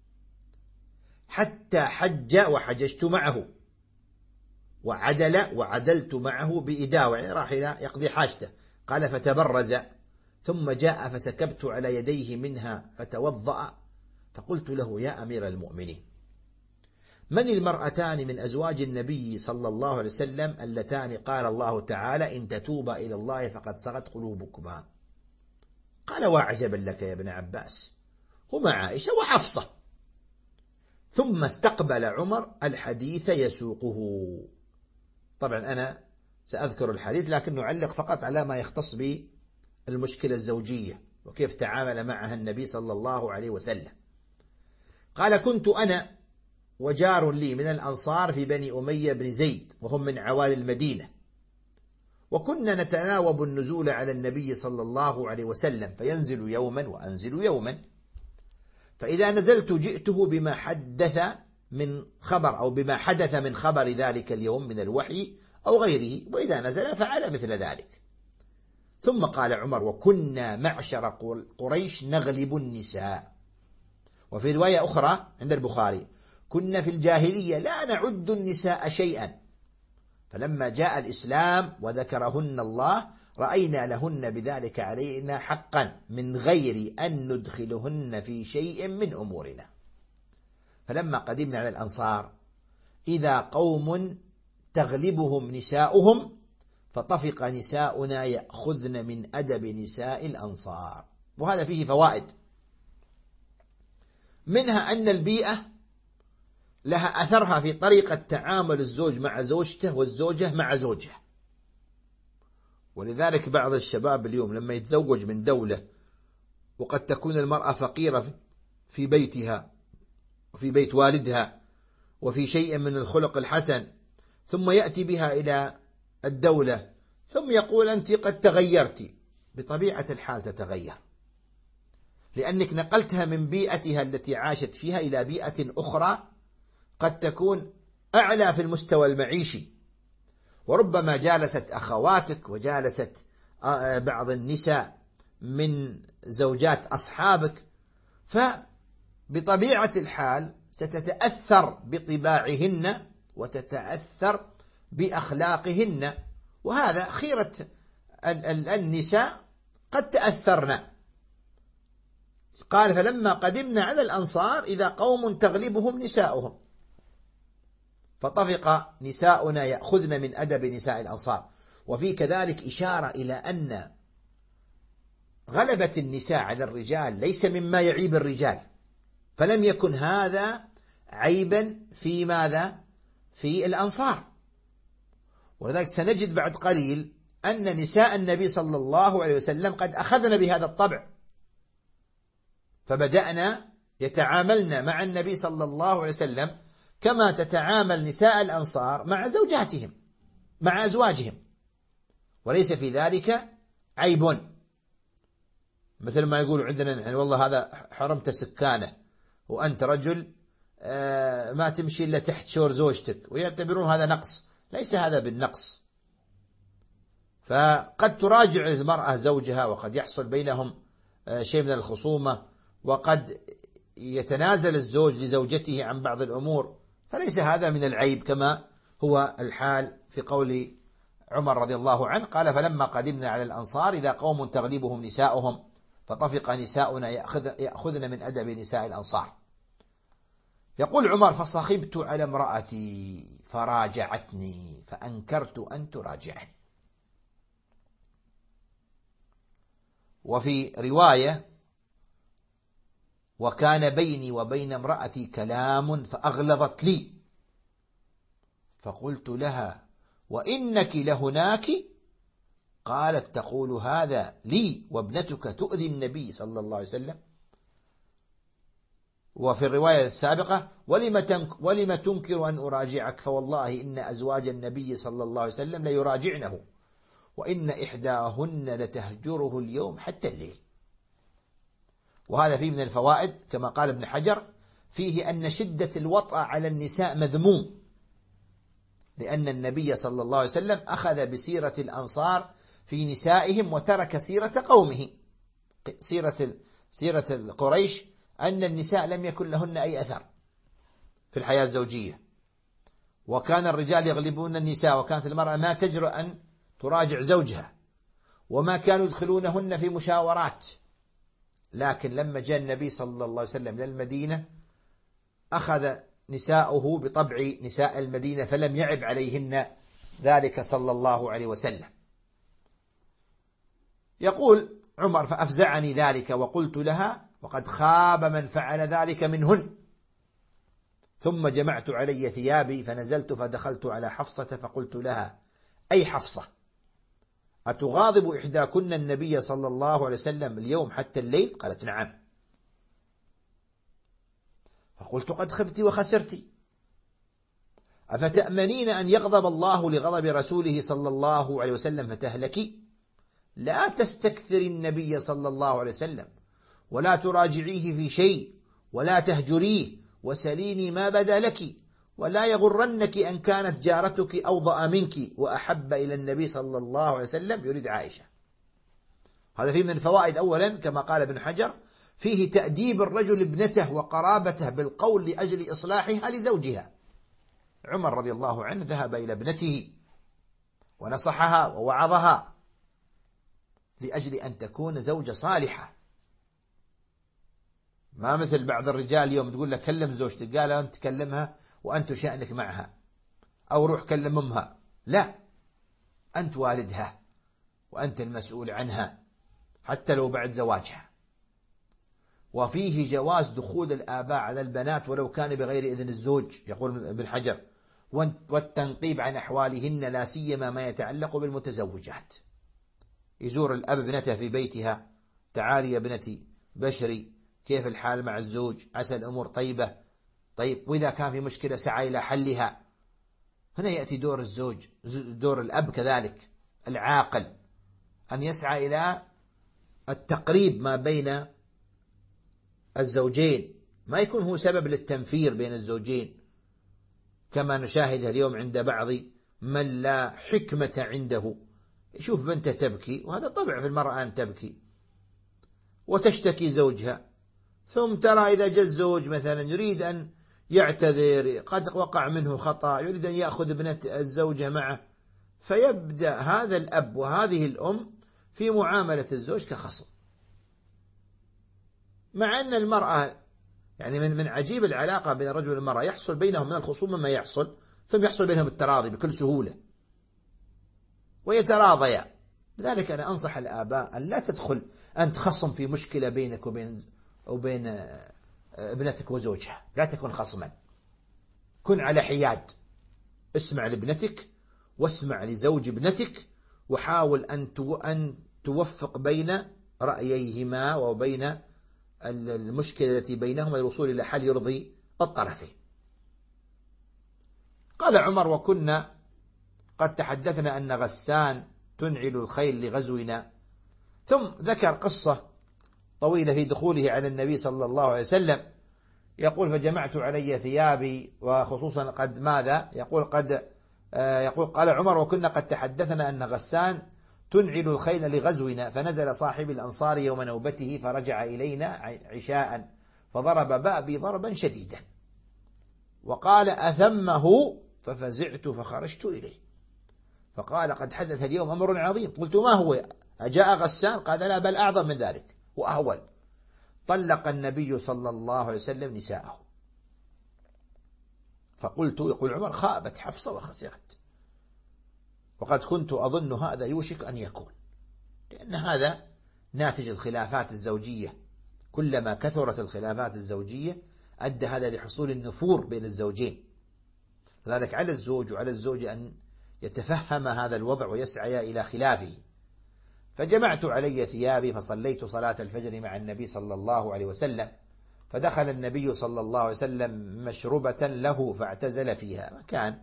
حتى حج وحججت معه وعدل وعدلت معه بإداوة، يعني راح يقضي حاجته. قال: فتبرز ثم جاء فسكبت على يديه منها فتوضأ، فقلت له: يا أمير المؤمنين، من المرأتان من أزواج النبي صلى الله عليه وسلم اللتان قال الله تعالى: إن تتوبا إلى الله فقد صغت قلوبكما؟ قال: وعجبا لك يا ابن عباس، هما عائشة وحفصة. ثم استقبل عمر الحديث يسوقه. طبعا أنا سأذكر الحديث لكن نعلق فقط على ما يختص بالمشكلة الزوجية وكيف تعامل معها النبي صلى الله عليه وسلم. قال: كنت أنا وجار لي من الأنصار في بني أمية بن زيد وهم من عوالي المدينة، وكنا نتناوب النزول على النبي صلى الله عليه وسلم فينزل يوما وأنزل يوما، فإذا نزلت جئته بما حدث من خبر أو بما حدث من خبر ذلك اليوم من الوحي أو غيره، وإذا نزل فعل مثل ذلك. ثم قال عمر: وكنا معشر قريش نغلب النساء. وفي رواية أخرى عند البخاري: كنا في الجاهلية لا نعد النساء شيئا، فلما جاء الإسلام وذكرهن الله رأينا لهن بذلك علينا حقا من غير أن ندخلهن في شيء من أمورنا. فلما قدمنا على الأنصار إذا قوم تغلبهم نساؤهم فطفق نساؤنا يأخذن من أدب نساء الأنصار. وهذا فيه فوائد، منها أن البيئة لها أثرها في طريقة تعامل الزوج مع زوجته والزوجة مع زوجها. ولذلك بعض الشباب اليوم لما يتزوج من دولة وقد تكون المرأة فقيرة في بيتها وفي بيت والدها وفي شيء من الخلق الحسن، ثم يأتي بها إلى الدولة ثم يقول: أنت قد تغيرت. بطبيعة الحال تتغير، لأنك نقلتها من بيئتها التي عاشت فيها إلى بيئة أخرى قد تكون أعلى في المستوى المعيشي، وربما جالست أخواتك وجالست بعض النساء من زوجات أصحابك، فبطبيعة الحال ستتأثر بطباعهن وتتأثر بأخلاقهن، وهذا خيرة النساء قد تأثرن. قال فلما قدمنا على الأنصار إذا قوم تغلبهم نساؤهم فطفق نساؤنا يأخذن من أدب نساء الأنصار. وفي كذلك إشارة إلى أن غلبة النساء على الرجال ليس مما يعيب الرجال، فلم يكن هذا عيبا في ماذا؟ في الأنصار. ولذلك سنجد بعد قليل أن نساء النبي صلى الله عليه وسلم قد أخذن بهذا الطبع، فبدأنا يتعاملن مع النبي صلى الله عليه وسلم كما تتعامل نساء الأنصار مع زوجاتهم مع أزواجهم، وليس في ذلك عيب. مثل ما يقول عندنا يعني والله هذا حرمت سكانه وأنت رجل ما تمشي إلا تحت شور زوجتك، ويعتبرون هذا نقص. ليس هذا بالنقص، فقد تراجع المرأة زوجها وقد يحصل بينهم شيء من الخصومة، وقد يتنازل الزوج لزوجته عن بعض الأمور، فليس هذا من العيب كما هو الحال في قول عمر رضي الله عنه قال فلما قدمنا على الأنصار إذا قوم تغلبهم نساؤهم فطفق نساؤنا يأخذن من أدب نساء الأنصار. يقول عمر فصخبت على امرأتي فراجعتني فأنكرت أن تراجعني. وفي رواية وكان بيني وبين امرأتي كلام فأغلظت لي فقلت لها وإنك لهناك؟ قالت تقول هذا لي وابنتك تؤذي النبي صلى الله عليه وسلم. وفي الرواية السابقة ولم تنكر أن أراجعك فوالله إن أزواج النبي صلى الله عليه وسلم ليراجعنه وإن إحداهن لتهجره اليوم حتى الليل. وهذا فيه من الفوائد كما قال ابن حجر فيه أن شدة الوطأ على النساء مذموم، لأن النبي صلى الله عليه وسلم أخذ بسيرة الأنصار في نسائهم وترك سيرة قومه. سيرة سيرة قريش أن النساء لم يكن لهن أي أثر في الحياة الزوجية، وكان الرجال يغلبون النساء، وكانت المرأة ما تجرؤ أن تراجع زوجها، وما كانوا يدخلونهن في مشاورات. لكن لما جاء النبي صلى الله عليه وسلم إلى المدينة أخذ نساؤه بطبع نساء المدينة فلم يعب عليهن ذلك صلى الله عليه وسلم. يقول عمر فأفزعني ذلك وقلت لها وقد خاب من فعل ذلك منهن، ثم جمعت علي ثيابي فنزلت فدخلت على حفصة فقلت لها أي حفصة أتغاضب إحداكن النبي صلى الله عليه وسلم اليوم حتى الليل؟ قالت نعم. فقلت قد خبت وخسرت، أفتأمنين أن يغضب الله لغضب رسوله صلى الله عليه وسلم فتهلكي؟ لا تستكثر النبي صلى الله عليه وسلم ولا تراجعيه في شيء ولا تهجريه وسليني ما بدا لك، ولا يغرنك أن كانت جارتك أوضأ منك وأحب إلى النبي صلى الله عليه وسلم. يريد عائشة. هذا فيه من الفوائد. أولا كما قال ابن حجر فيه تأديب الرجل ابنته وقرابته بالقول لأجل إصلاحها لزوجها. عمر رضي الله عنه ذهب إلى ابنته ونصحها ووعظها لأجل أن تكون زوجة صالحة، ما مثل بعض الرجال اليوم تقول له كلم زوجتك، قال أنت تكلمها وأنت شأنك معها، أو روح كلم أمها. لا، أنت والدها وأنت المسؤول عنها حتى لو بعد زواجها. وفيه جواز دخول الآباء على البنات ولو كان بغير إذن الزوج، يقول ابن حجر، والتنقيب عن أحوالهن لا سيما ما يتعلق بالمتزوجات. يزور الأب ابنته في بيتها، تعالي يا ابنتي بشري كيف الحال مع الزوج، عسى الأمور طيبة. طيب، وإذا كان في مشكلة سعى إلى حلها. هنا يأتي دور الزوج، دور الأب كذلك العاقل، أن يسعى إلى التقريب ما بين الزوجين، ما يكون هو سبب للتنفير بين الزوجين كما نشاهده اليوم عند بعض من لا حكمة عنده، يشوف بنته تبكي، وهذا طبع في المرأة أن تبكي وتشتكي زوجها، ثم ترى إذا جاء الزوج مثلا يريد أن يعتذر، قد وقع منه خطأ، يريد أن يأخذ ابنة الزوجة معه، فيبدأ هذا الأب وهذه الأم في معاملة الزوج كخصم، مع أن المرأة يعني من من عجيب العلاقة بين الرجل والمرأة يحصل بينهم من الخصومة ما يحصل، ثم يحصل بينهم التراضي بكل سهولة ويتراضيا. لذلك أنا أنصح الآباء أن لا تدخل أن تخصم في مشكلة بينك وبين وبين ابنتك وزوجها، لا تكن خصما، كن على حياد، اسمع لابنتك واسمع لزوج ابنتك، وحاول أن أن توفق بين رأييهما وبين المشكلة التي بينهما للوصول إلى حل يرضي الطرفين. قال عمر: وكنا قد تحدثنا أن غسان تنعل الخيل لغزونا، ثم ذكر قصة طويلة في دخوله على النبي صلى الله عليه وسلم، يقول: فجمعت علي ثيابي، وخصوصا قد ماذا يقول قد يقول قال عمر: وكنا قد تحدثنا أن غسان تنعل الخيل لغزونا، فنزل صاحب الأنصار يوم نوبته فرجع إلينا عشاء فضرب بابي ضربا شديدا، وقال: أثمه؟ ففزعت فخرجت إليه، فقال: قد حدث اليوم أمر عظيم. قلت: ما هو؟ أجاء غسان؟ قال: لا، بل أعظم من ذلك وأهول. طلق النبي صلى الله عليه وسلم نساءه. فقلت، يقول عمر: خابت حفصة وخسرت، وقد كنت أظن هذا يوشك أن يكون، لأن هذا ناتج الخلافات الزوجية، كلما كثرت الخلافات الزوجية أدى هذا لحصول النفور بين الزوجين. لذلك على الزوج وعلى الزوجة أن يتفهم هذا الوضع ويسعي إلى خلافه. فجمعت علي ثيابي فصليت صلاة الفجر مع النبي صلى الله عليه وسلم، فدخل النبي صلى الله عليه وسلم مشربة له فاعتزل فيها، مكان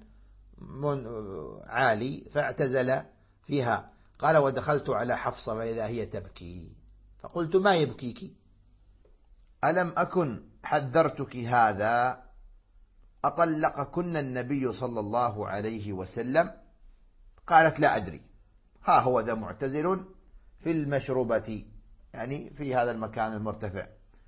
عالي فاعتزل فيها. قال: ودخلت على حفصة فإذا هي تبكي، فقلت: ما يبكيك؟ ألم أكن حذرتك هذا؟ أطلقكن النبي صلى الله عليه وسلم؟ قالت: لا أدري، ها هو ذا معتزل في المشربة، يعني في هذا المكان المرتفع.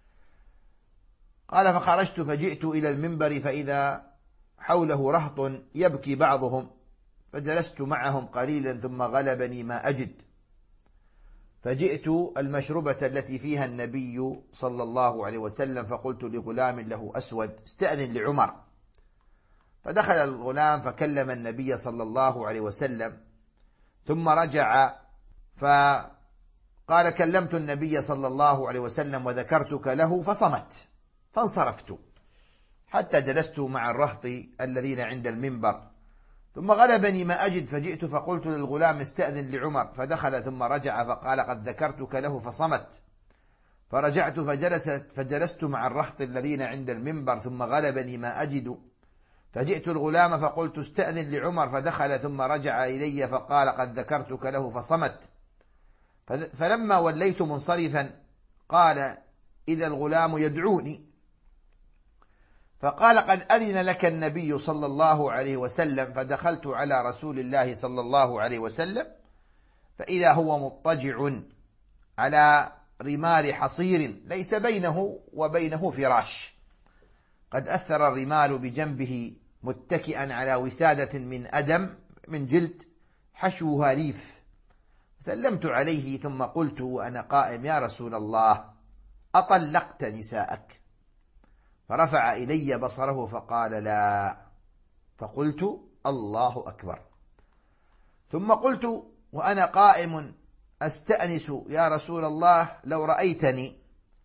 قال: فخرجت فجئت إلى المنبر فإذا حوله رهط يبكي بعضهم، فجلست معهم قليلا ثم غلبني ما أجد، فجئت المشربة التي فيها النبي صلى الله عليه وسلم، فقلت لغلام له أسود: استأذن لعمر. فدخل الغلام فكلم النبي صلى الله عليه وسلم، ثم رجع فقال: كلمت النبي صلى الله عليه وسلم وذكرتك له فصمت، فانصرفت حتى جلست مع الرهط الذين عند المنبر، ثم غلبني ما أجد، فجئت فقلت للغلام: استأذن لعمر. فدخل ثم رجع فقال: قد ذكرتك له فصمت. فرجعت فجلست فجلست مع الرهط الذين عند المنبر، ثم غلبني ما أجد، فجئت الغلام فقلت: استأذن لعمر. فدخل ثم رجع إلي فقال: قد ذكرتك له فصمت. فلما وليت منصرفا قال: إذا الغلام يدعوني. فقال: قد أذن لك النبي صلى الله عليه وسلم. فدخلت على رسول الله صلى الله عليه وسلم فإذا هو مضطجع على رمال حصير ليس بينه وبينه فراش، قد أثر الرمال بجنبه متكئا على وسادة من أدم من جلد حشوها ليف. سلمت عليه ثم قلت وأنا قائم: يا رسول الله، أطلقت نساءك؟ فرفع إلي بصره فقال: لا. فقلت: الله أكبر. ثم قلت وأنا قائم أستأنس: يا رسول الله، لو رأيتني.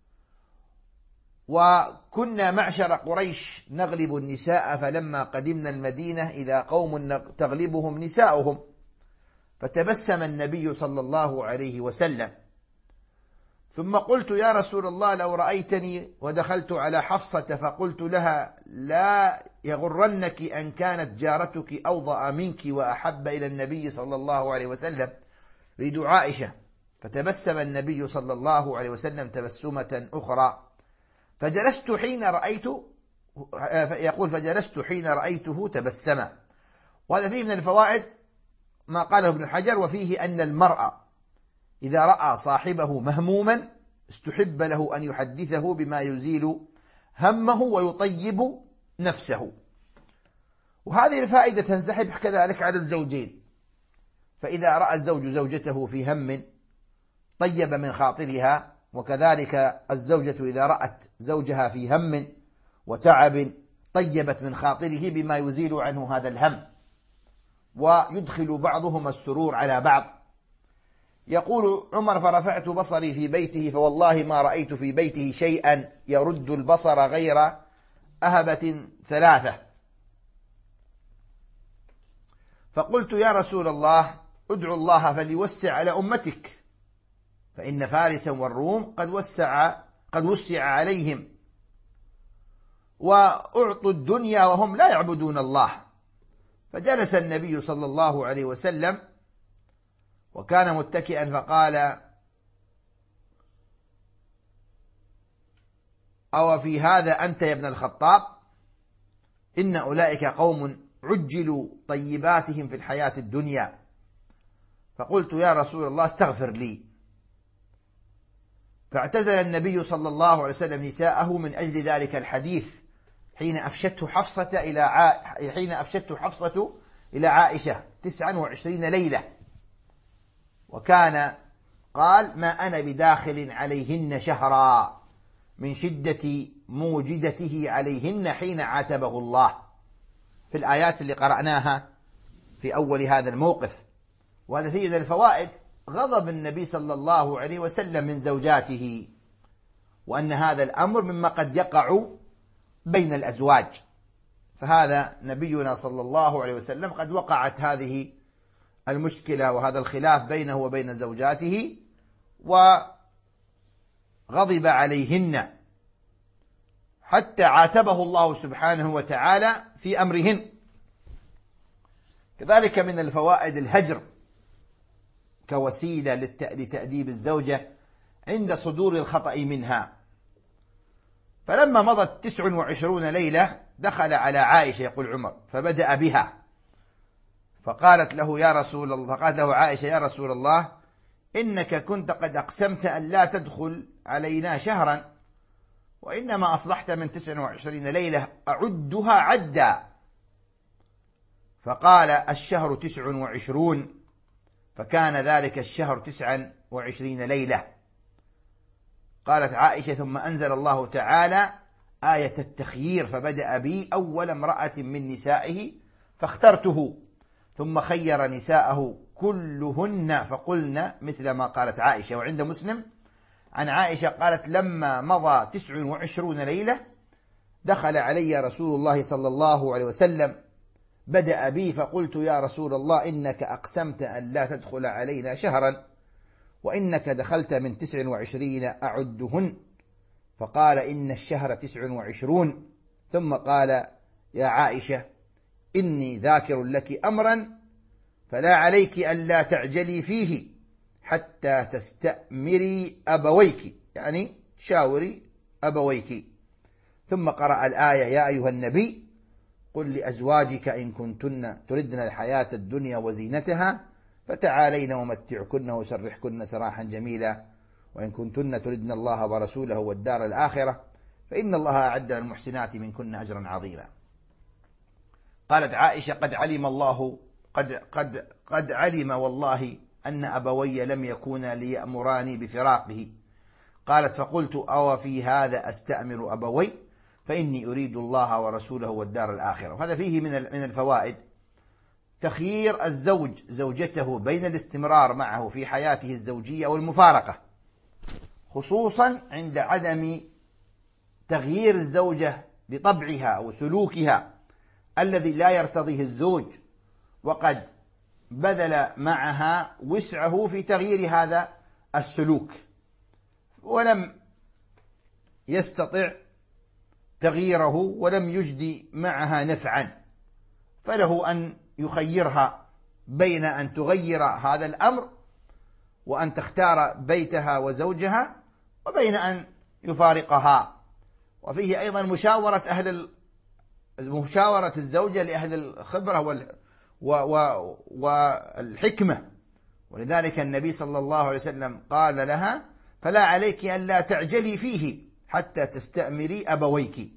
وكنا معشر قريش نغلب النساء، فلما قدمنا المدينة إذا قوم تغلبهم نساؤهم. فتبسم النبي صلى الله عليه وسلم. ثم قلت: يا رسول الله، لو رأيتني ودخلت على حفصة فقلت لها: لا يغرنك أن كانت جارتك أوضأ منك وأحب إلى النبي صلى الله عليه وسلم ريد عائشة. فتبسم النبي صلى الله عليه وسلم تبسمة أخرى، فجلست حين رأيت يقول فجلست حين رأيته تبسم. وهذا فيه من الفوائد ما قاله ابن حجر، وفيه أن المرء إذا رأى صاحبه مهموما استحب له أن يحدثه بما يزيل همه ويطيب نفسه. وهذه الفائدة تنسحب كذلك على الزوجين، فإذا رأى الزوج زوجته في هم طيب من خاطرها، وكذلك الزوجة إذا رأت زوجها في هم وتعب طيبت من خاطره بما يزيل عنه هذا الهم، ويدخل بعضهم السرور على بعض. يقول عمر فرفعت بصري في بيته فوالله ما رأيت في بيته شيئا يرد البصر غير أهبة ثلاثة، فقلت يا رسول الله ادعو الله فليوسع على أمتك، فإن فارسا والروم قد وسع قد وسع عليهم وأعطوا الدنيا وهم لا يعبدون الله. فجلس النبي صلى الله عليه وسلم وكان متكئا فقال أو في هذا أنت يا ابن الخطاب؟ إن أولئك قوم عجلوا طيباتهم في الحياة الدنيا. فقلت يا رسول الله استغفر لي. فاعتزل النبي صلى الله عليه وسلم نساءه من أجل ذلك الحديث حين أفشته حفصة إلى ع... حين أفشته حفصة إلى عائشة تسعا وعشرين ليلة، وكان قال ما أنا بداخل عليهن شهرا من شدة موجدته عليهن حين عاتبه الله، في الآيات اللي قرأناها في أول هذا الموقف. وهذا فيه من الفوائد غضب النبي صلى الله عليه وسلم من زوجاته، وأن هذا الأمر مما قد يقع بين الأزواج. فهذا نبينا صلى الله عليه وسلم قد وقعت هذه المشكلة وهذا الخلاف بينه وبين زوجاته وغضب عليهن حتى عاتبه الله سبحانه وتعالى في أمرهن. كذلك من الفوائد الهجر كوسيلة لتأديب الزوجة عند صدور الخطأ منها. فلما مضت تسع وعشرون ليلة دخل على عائشة يقول عمر فبدأ بها، فقالت له يا رسول الله فقالت له عائشة يا رسول الله إنك كنت قد أقسمت أن لا تدخل علينا شهرا، وإنما أصبحت من تسع وعشرين ليلة أعدها عدا. فقال الشهر تسع وعشرون، فكان ذلك الشهر تسعا وعشرين ليلة. قالت عائشة ثم أنزل الله تعالى آية التخيير فبدأ بي أول امرأة من نسائه فاخترته، ثم خير نساءه كلهن فقلن مثل ما قالت عائشة. وعند مسلم عن عائشة قالت لما مضى تسع وعشرون ليلة دخل علي رسول الله صلى الله عليه وسلم بدأ بي فقلت يا رسول الله إنك أقسمت أن لا تدخل علينا شهرا، وإنك دخلت من تسع وعشرين أعدهن، فقال إن الشهر تسع وعشرون. ثم قال يا عائشة إني ذاكر لك أمرا فلا عليك أن لا تعجلي فيه حتى تستأمري أبويك، يعني شاوري أبويك. ثم قرأ الآية يا أيها النبي قل لأزواجك إن كنتن تردن الحياة الدنيا وزينتها فتعالين ومتعكن وسرحكن سراحا جميلا، وإن كنتن تردن الله ورسوله والدار الآخرة فإن الله أعد للمحسنات منكن أجرا عظيما. قالت عائشة قد علم الله قد, قد, قد علم والله أن أبوي لم يكونا ليأمراني بفراقه. قالت فقلت أو في هذا أستأمر أبوي فإني أريد الله ورسوله والدار الآخرة. وهذا فيه من من الفوائد تخيير الزوج زوجته بين الاستمرار معه في حياته الزوجية والمفارقة، خصوصا عند عدم تغيير الزوجة بطبعها وسلوكها الذي لا يرتضيه الزوج، وقد بذل معها وسعه في تغيير هذا السلوك ولم يستطع تغييره ولم يجدي معها نفعا، فله أن يخيرها بين أن تغير هذا الأمر وأن تختار بيتها وزوجها، وبين أن يفارقها وفيه أيضا مشاورة أهل مشاورة الزوجة لأهل الخبرة وال والحكمة. ولذلك النبي صلى الله عليه وسلم قال لها: فلا عليك أن لا تعجلي فيه حتى تستأمري أبويك.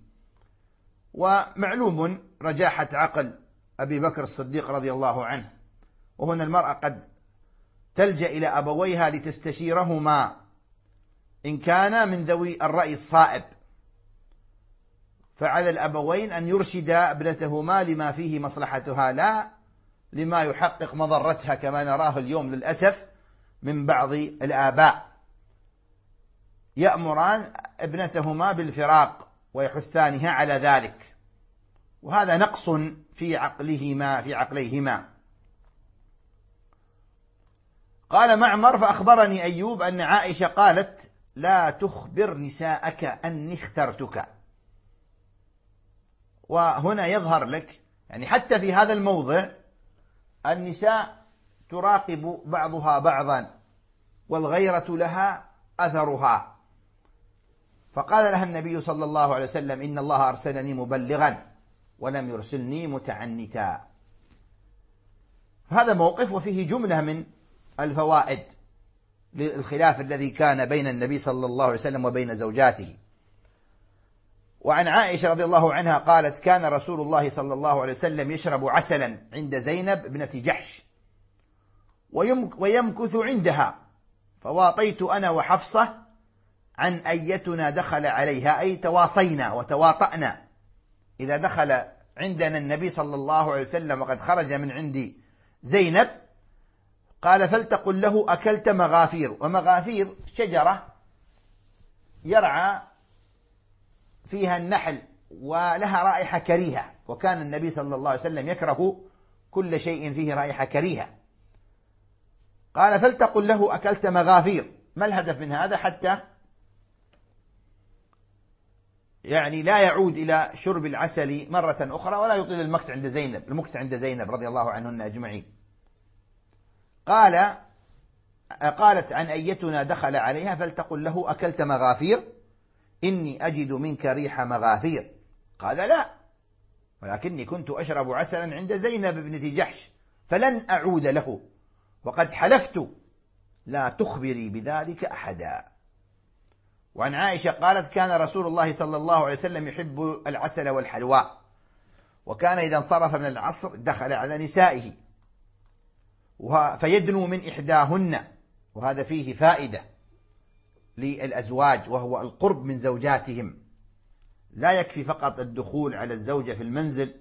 ومعلوم رجاحة عقل أبي بكر الصديق رضي الله عنه، وهنا المرأة قد تلجأ إلى أبويها لتستشيرهما إن كان من ذوي الرأي الصائب، فعلى الأبوين أن يرشدا ابنتهما لما فيه مصلحتها لا لما يحقق مضرتها كما نراه اليوم للأسف من بعض الآباء، يأمران ابنتهما بالفراق ويحثانها على ذلك، وهذا نقص في عقلهما في عقليهما. قال معمر: فأخبرني أيوب أن عائشة قالت: لا تخبر نساءك أني اخترتك. وهنا يظهر لك يعني حتى في هذا الموضع النساء تراقب بعضها بعضا، والغيرة لها أثرها. فقال لها النبي صلى الله عليه وسلم: إن الله أرسلني مبلغا ولم يرسلني متعنتا. هذا موقف وفيه جملة من الفوائد للخلاف الذي كان بين النبي صلى الله عليه وسلم وبين زوجاته. وعن عائشة رضي الله عنها قالت: كان رسول الله صلى الله عليه وسلم يشرب عسلا عند زينب ابنة جحش ويمكث عندها، فواطيت أنا وحفصة عن أيتنا دخل عليها، أي تواصينا وتواطأنا إذا دخل عندنا النبي صلى الله عليه وسلم وقد خرج من عند زينب. قال: فلتقل له أكلت مغافير. ومغافير شجرة يرعى فيها النحل ولها رائحة كريهة، وكان النبي صلى الله عليه وسلم يكره كل شيء فيه رائحة كريهة. قال: فلتقل له أكلت مغافير. ما الهدف من هذا؟ حتى يعني لا يعود إلى شرب العسل مرة أخرى ولا يطيل المكث عند زينب المكث عند زينب رضي الله عنهن أجمعين. قال قالت: عن أيتنا دخل عليها فلتقل له أكلت مغافير إني أجد منك ريح مغافير. قال: لا، ولكني كنت أشرب عسلا عند زينب بنت جحش فلن أعود له، وقد حلفت لا تخبري بذلك أحدا. وعن عائشة قالت: كان رسول الله صلى الله عليه وسلم يحب العسل والحلوى، وكان إذا انصرف من العصر دخل على نسائه فيدنو من إحداهن، وهذا فيه فائدة للأزواج وهو القرب من زوجاتهم. لا يكفي فقط الدخول على الزوجة في المنزل،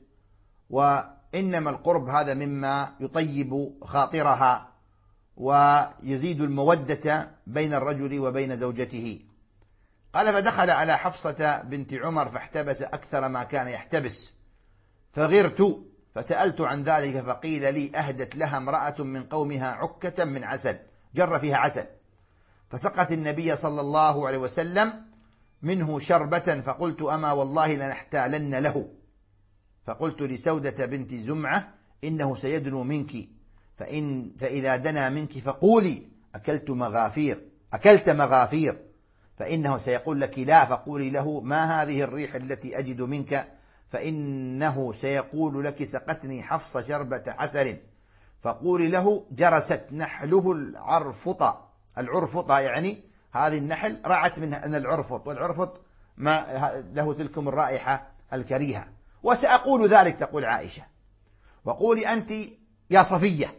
وإنما القرب هذا مما يطيب خاطرها ويزيد المودة بين الرجل وبين زوجته. قال: فدخل على حفصة بنت عمر فاحتبس أكثر ما كان يحتبس، فغرت فسألت عن ذلك فقيل لي: أهدت لها امرأة من قومها عكة من عسل جر فيها عسل، فسقت النبي صلى الله عليه وسلم منه شربة، فقلت: أما والله لنحتالن له. فقلت لسودة بنت زمعة: إنه سيدنو منك، فإن فإذا دنا منك فقولي أكلت مغافير أكلت مغافير فإنه سيقول لك لا، فقولي له: ما هذه الريح التي أجد منك؟ فإنه سيقول لك: سقتني حفص شربة عسل. فقولي له: جرست نحله العرفطة. العرفطة يعني هذه النحل رعت من العرفط، والعرفط ما له تلكم الرائحة الكريهة. وسأقول ذلك، تقول عائشة، وقولي أنت يا صفية.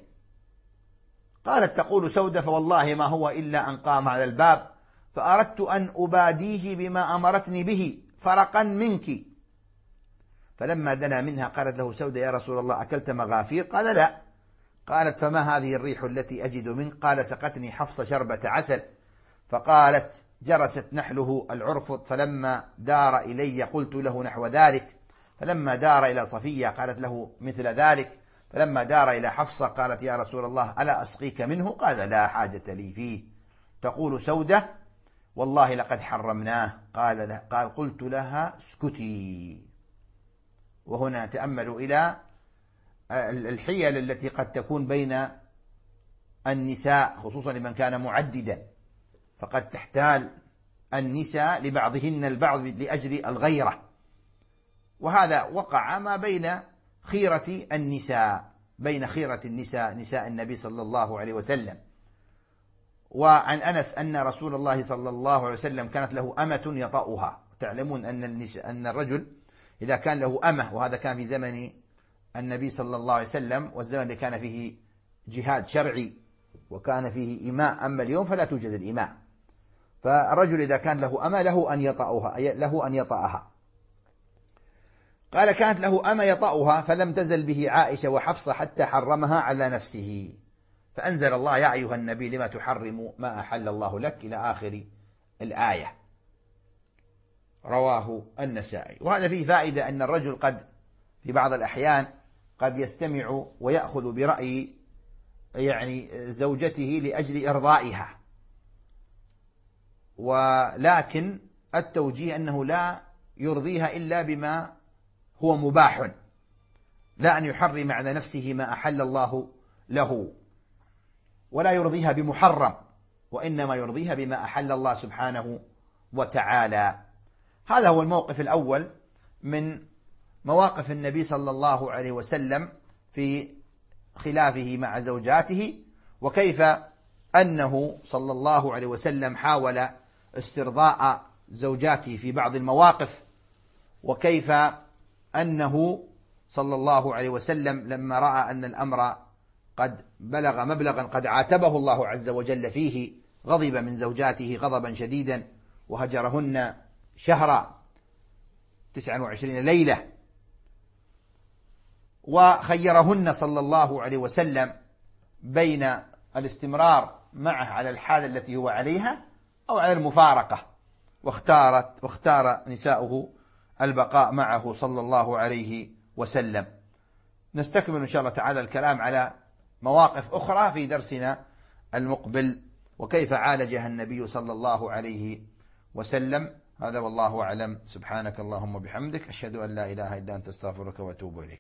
قالت تقول سودة: فوالله ما هو إلا أن قام على الباب فأردت أن أباديه بما أمرتني به فرقا منك. فلما دنا منها قالت له سودة: يا رسول الله أكلت مغافير؟ قال: لا. قالت: فما هذه الريح التي أجد منك؟ قال: سقتني حفص شربة عسل. فقالت: جرست نحله العرفط. فلما دار إلي قلت له نحو ذلك، فلما دار إلى صفية قالت له مثل ذلك، فلما دار إلى حفصة قالت: يا رسول الله ألا أسقيك منه؟ قال: لا حاجة لي فيه. تقول سودة: والله لقد حرمناه. قال له قال قلت لها: اسكتي. وهنا تأملوا إلى الحيل التي قد تكون بين النساء خصوصا لمن كان معددا، فقد تحتال النساء لبعضهن البعض لأجل الغيرة، وهذا وقع ما بين خيرة النساء بين خيرة النساء نساء النبي صلى الله عليه وسلم. وعن أنس أن رسول الله صلى الله عليه وسلم كانت له أمة يطأها. تعلمون أن النساء أن الرجل إذا كان له أمة، وهذا كان في زمن النبي صلى الله عليه وسلم، والزمن اللي كان فيه جهاد شرعي وكان فيه إماء، أما اليوم فلا توجد الإماء، فالرجل إذا كان له أمة له أن يطأها له أن يطأها. قال كانت له أمة يطأها فلم تزل به عائشة وحفصة حتى حرمها على نفسه، فأنزل الله يا أيها النبي لما تحرم ما أحل الله لك إلى آخر الآية. رواه النسائي. وهذا فيه فائدة أن الرجل قد في بعض الأحيان قد يستمع ويأخذ برأي يعني زوجته لأجل إرضائها، ولكن التوجيه أنه لا يرضيها إلا بما هو مباح، لا أن يحرم على نفسه ما أحل الله له، ولا يرضيها بمحرم، وإنما يرضيها بما أحل الله سبحانه وتعالى. هذا هو الموقف الأول من مواقف النبي صلى الله عليه وسلم في خلافه مع زوجاته، وكيف أنه صلى الله عليه وسلم حاول استرضاء زوجاته في بعض المواقف، وكيف أنه صلى الله عليه وسلم لما رأى أن الأمر قد بلغ مبلغا قد عاتبه الله عز وجل فيه غضب من زوجاته غضبا شديدا وهجرهن شهرا تسعة وعشرين ليلة، وخيرهن صلى الله عليه وسلم بين الاستمرار معه على الحالة التي هو عليها أو على المفارقة، واختارت واختار نساؤه البقاء معه صلى الله عليه وسلم. نستكمل إن شاء الله تعالى الكلام على مواقف أخرى في درسنا المقبل، وكيف عالجها النبي صلى الله عليه وسلم. هذا والله أعلم. سبحانك اللهم وبحمدك، أشهد أن لا إله إلا أنت، استغفرك وأتوب إليك.